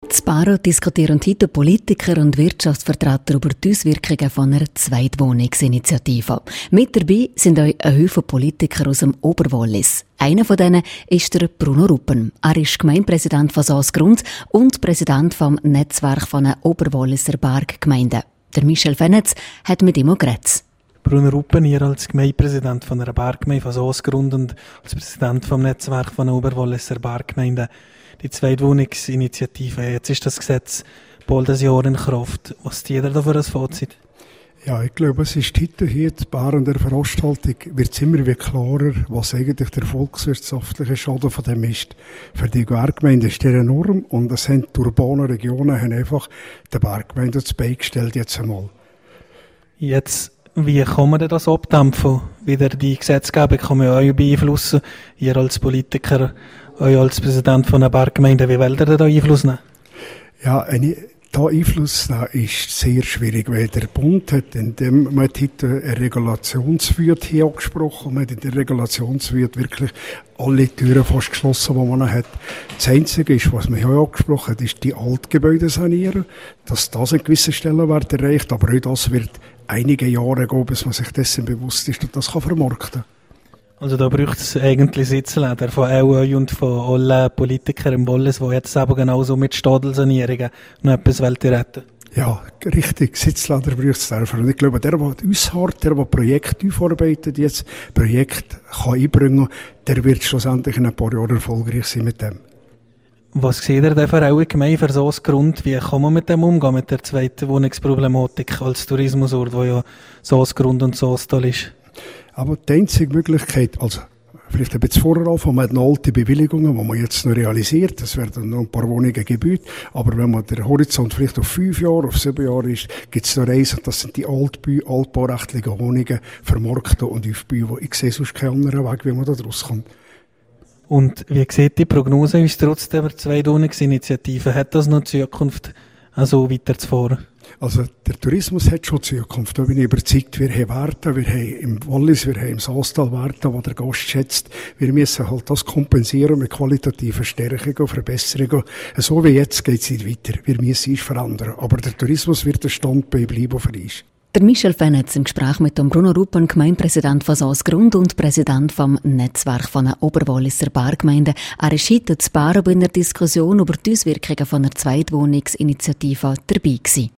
In Baro diskutieren heute Politiker und Wirtschaftsvertreter über die Auswirkungen von einer Zweitwohnungsinitiative. Mit dabei sind auch ein Haufen Politiker aus dem Oberwallis. Einer von denen ist der Bruno Ruppen. Er ist Gemeindepräsident von Soesgrund und Präsident vom Netzwerk von den Oberwalliser Berggemeinden. Der Michel Fennetz hat mit ihm geredet. Bruno Ruppen, ihr als Gemeindepräsident von einer Berggemeinde von Soesgrund und als Präsident vom Netzwerk von den Oberwalliser Berggemeinden. Die Zweitwohnungsinitiative, jetzt ist das Gesetz bald ein Jahr in Kraft. Was zieht ihr da für ein Fazit? Ja, ich glaube, es ist heute hier in Baro und der Veranstaltung wird es immer wieder klarer, was eigentlich der volkswirtschaftliche Schaden von dem ist. Für die Berggemeinden ist der enorm und es haben die urbanen Regionen haben einfach den Berggemeinden zu Bein gestellt jetzt einmal. Jetzt, wie kann man denn das abdämpfen? Wieder die Gesetzgebung kann man ja auch beeinflussen. Ihr als Politiker, euch als Präsident von einer Berggemeinde, wie wollt ihr da Einfluss nehmen? Ja, da Einfluss nehmen ist sehr schwierig, weil der Bund hat, indem man heute eine Regulationswut hier angesprochen, man hat in der Regulationswut wirklich alle Türen fast geschlossen, die man hat. Das Einzige ist, was man hier angesprochen hat, ist die Altgebäude sanieren, dass das an gewissen Stellenwert erreicht, aber auch das wird einige Jahre gehen, bis man sich dessen bewusst ist und das kann vermarkten. Also da braucht es eigentlich Sitzleder von euch und von allen Politikern im Wallis, die jetzt eben genauso mit Stadelsanierungen noch etwas retten. Ja, richtig. Sitzleder braucht es dafür. Und ich glaube, der aushält, der Projekte aufarbeitet, jetzt Projekte kann einbringen, der wird schlussendlich in ein paar Jahren erfolgreich sein mit dem. Was seht ihr denn für eure Gemeinde für Soesgrund? Wie kann man mit dem umgehen, mit der zweiten Wohnungsproblematik als Tourismusort, wo ja Soesgrund und Soestal ist? Aber die einzige Möglichkeit, also vielleicht ein bisschen vorher anfangen, man hat noch alte Bewilligungen, die man jetzt noch realisiert, das werden noch ein paar Wohnungen gebaut, aber wenn man den Horizont vielleicht auf 5 Jahre, auf 7 Jahre ist, gibt es noch eins, und das sind die altbaurechtlichen Wohnungen vermarkten und aufbauen, wo ich sehe sonst keinen anderen Weg, wie man da draus kommt. Und wie sieht die Prognose aus trotz der Zweitwohnungsinitiative? Hat das noch Zukunft, also weiterzufahren? Also der Tourismus hat schon Zukunft, da bin ich überzeugt. Wir haben Werte, wir haben im Wallis, wir haben im Soestal Werte, die der Gast schätzt. Wir müssen halt das kompensieren mit qualitativen Stärkungen, Verbesserungen. So wie jetzt geht es nicht weiter. Wir müssen uns verändern. Aber der Tourismus wird ein Standbein bleiben für uns. Der Michel Fennetz im Gespräch mit dem Bruno Ruppen, Gemeindepräsident von Soesgrund und Präsident vom Netzwerk von den Oberwalliser Berggemeinden. Er ist heute in Baro bei einer Diskussion über die Auswirkungen von einer Zweitwohnungsinitiative dabei gewesen.